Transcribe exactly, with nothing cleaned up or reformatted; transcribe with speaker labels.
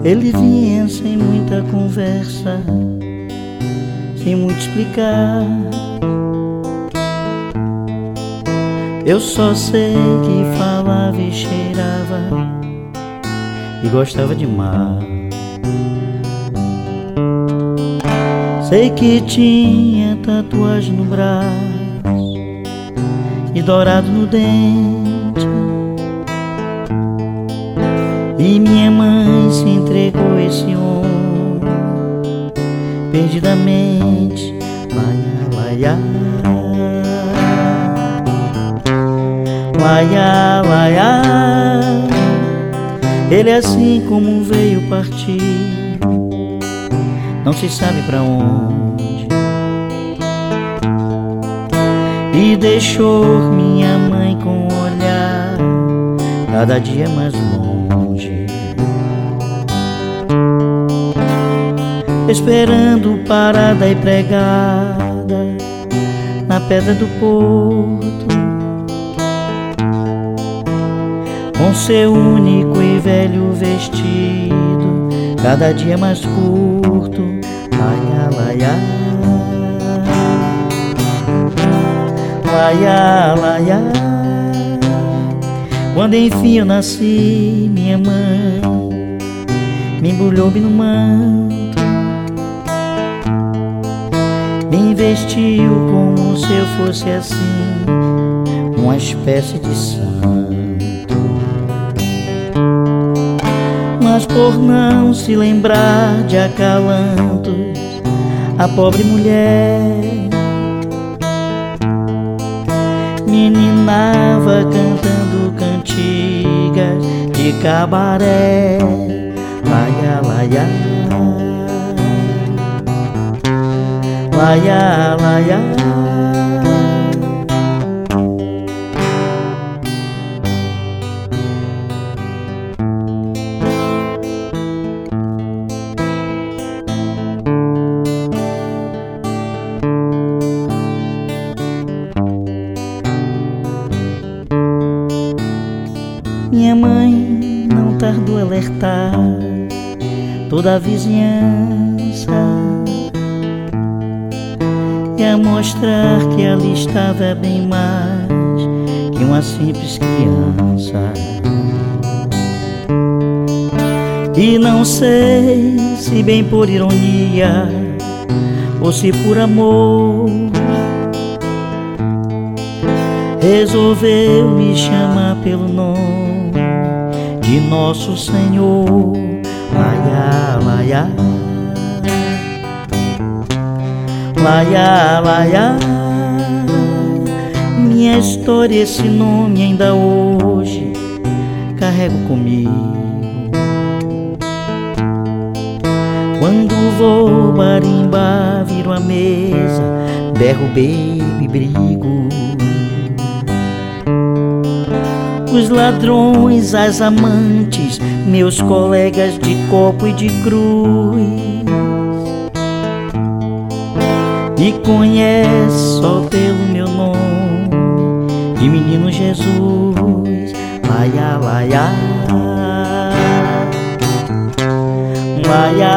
Speaker 1: Ele vinha sem muita conversa, sem muito explicar. Eu só sei que falava e cheirava e gostava de mar. Sei que tinha tatuagem no braço e dourado no dente, e minha mãe se entregou a esse homem perdidamente. Laia, laia, laia, laia. Ele assim como veio partir, não se sabe pra onde, e deixou minha mãe com o olhar cada dia mais longe, esperando parada e pregada na pedra do porto, com seu único e velho vestido cada dia mais curto. Laia, laia, laia, laia. Quando enfim eu nasci, minha mãe me embrulhou-me no manto, me vestiu como se eu fosse assim uma espécie de santo. Mas por não se lembrar de acalantos, a pobre mulher meninava cantando cantigas de cabaré. Laia, laia, laia, laia. Minha mãe não tardou a alertar toda a vizinhança e a mostrar que ali estava bem mais que uma simples criança. E não sei se bem por ironia ou se por amor, resolveu me chamar pelo nome de Nosso Senhor. Laia, laia, laia, laia. Minha história, esse nome ainda hoje carrego comigo. Quando vou barimbar, viro a mesa, berro, bebo e brigo. Os ladrões, as amantes, meus colegas de copo e de cruz, me conhece só pelo meu nome de Menino Jesus. Laia, laia, laia,